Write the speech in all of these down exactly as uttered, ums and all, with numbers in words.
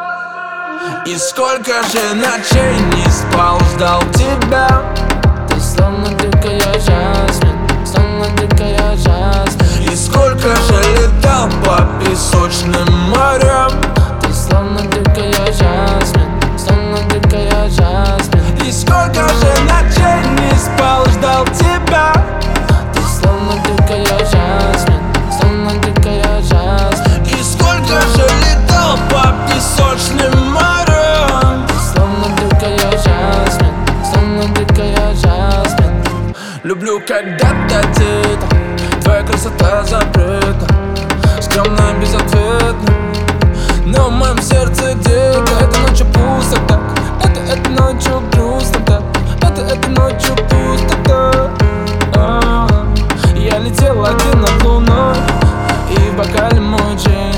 И сколько же ночей не спал, ждал тебя. Ты словно дикая жасмин, словно дикая жасмин. И сколько же летал по песочным морям. Ты словно дикая жасмин, словно дикая жасмин. И сколько же ночей не спал, ждал тебя. Ты словно дикая жасмин, словно дикая жасмин. И сколько же летал по песочным морям. Ты словно дикая жасмин, словно дикая жасмин. Люблю, когда ты там, твоя красота закрыта, скромно, безответно, но в моем сердце дико. Это ночью пусто так, это, это ночью грустно так, это, это ночью пусто так. А-а-а. Я летел один над луной, и в бокале мой джин.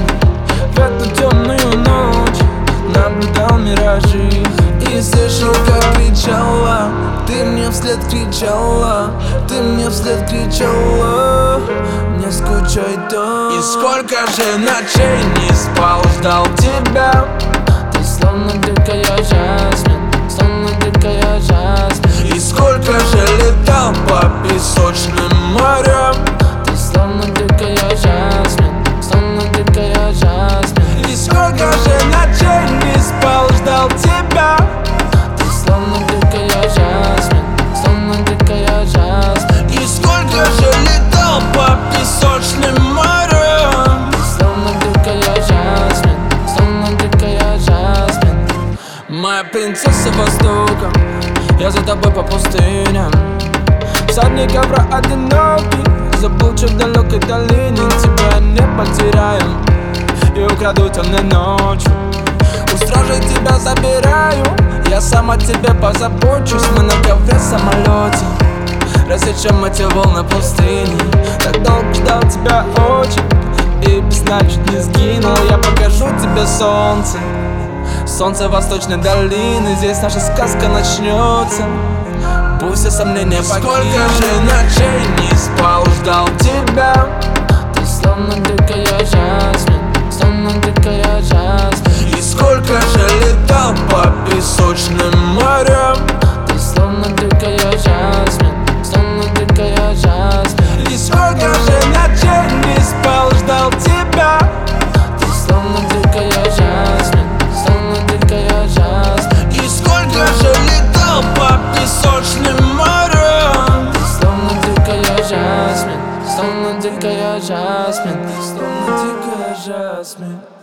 В эту темную ночь наблюдал миражи и слышал, как кричала, ты мне вслед кричала, ты мне вслед кричала, не скучай так. И сколько же ночей не спал, ждал тебя. Ты словно дикая жасмин, словно дикая жасмин. И сколько же летал по песочным морям. Ты словно дикая жасмин, словно дикая жасмин. И сколько же ночей не спал, ждал тебя. Ты словно дикая жасмин, словно дикая жасмин. И сколько же летал по песочным морям. Ты словно дикая жасмин, словно дикая жасмин. Моя принцесса Востока, я за тобой по пустыням. Всадник ковра одинокий, забыл, что в далекой долине тебя не потеряю и украду темной ночью. У стражей тебя забираю, я сам о тебе позабочусь. Мы на ковре самолете рассечем эти волны пустыни. Так долго ждал тебя очень, и без сна чуть не сгинул. Я покажу тебе солнце, солнце восточной долины. Здесь наша сказка начнется, пусть все сомнения покинут. Сколько же ночей не спал, ждал тебя. Ты словно дикая жасмин, словно дикая жасмин. И сколько же летал по песочным морям. Ты словно дикая жасмин, словно дикая жасмин. И сколько же ночей не спал, ждал тебя. Ты словно дикая жасмин, словно дикая жасмин. И сколько же летал по песочным морям. Ты словно дикая жасмин, словно дикая жасмин. Словно дикая жасмин.